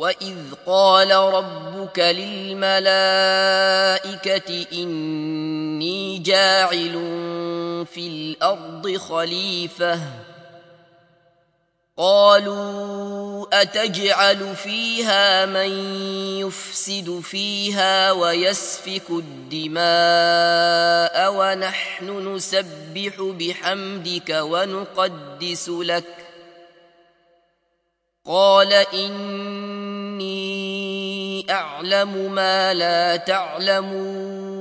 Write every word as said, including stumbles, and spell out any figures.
وإذ قال ربك للملائكة إني جاعل في الأرض خليفة قالوا أتجعل فيها من يفسد فيها ويسفك الدماء ونحن نسبح بحمدك ونقدس لك قال إني أعلم ما لا تعلمون